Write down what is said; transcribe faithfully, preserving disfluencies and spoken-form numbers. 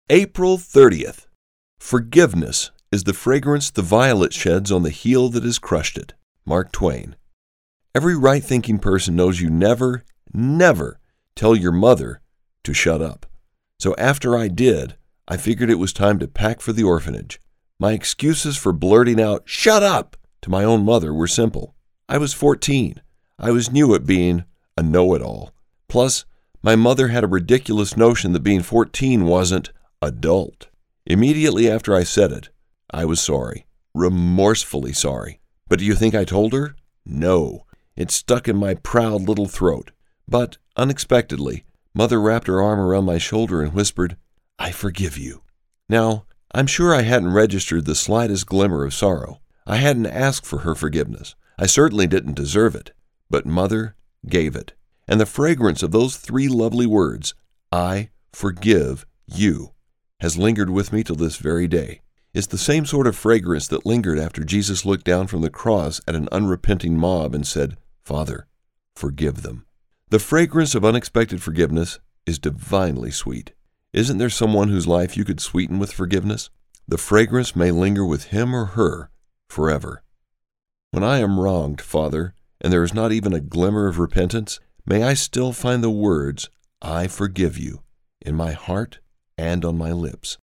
April thirtieth. Forgiveness is the fragrance the violet sheds on the heel that has crushed it. Mark Twain. Every right-thinking person knows you never, never tell your mother to shut up. So after I did, I figured it was time to pack for the orphanage. My excuses for blurting out, "Shut up!" to my own mother were simple. I was fourteen. I was new at being a know-it-all. Plus, my mother had a ridiculous notion that being fourteen wasn't adult. Immediately after I said it, I was sorry, remorsefully sorry. But do you think I told her? No. It stuck in my proud little throat. But, unexpectedly, Mother wrapped her arm around my shoulder and whispered, "I forgive you." Now, I'm sure I hadn't registered the slightest glimmer of sorrow. I hadn't asked for her forgiveness. I certainly didn't deserve it. But Mother gave it. And the fragrance of those three lovely words, "I forgive you," has lingered with me till this very day. It's the same sort of fragrance that lingered after Jesus looked down from the cross at an unrepenting mob and said, "Father, forgive them." The fragrance of unexpected forgiveness is divinely sweet. Isn't there someone whose life you could sweeten with forgiveness? The fragrance may linger with him or her forever. When I am wronged, Father, and there is not even a glimmer of repentance, may I still find the words, "I forgive you," in my heart and on my lips.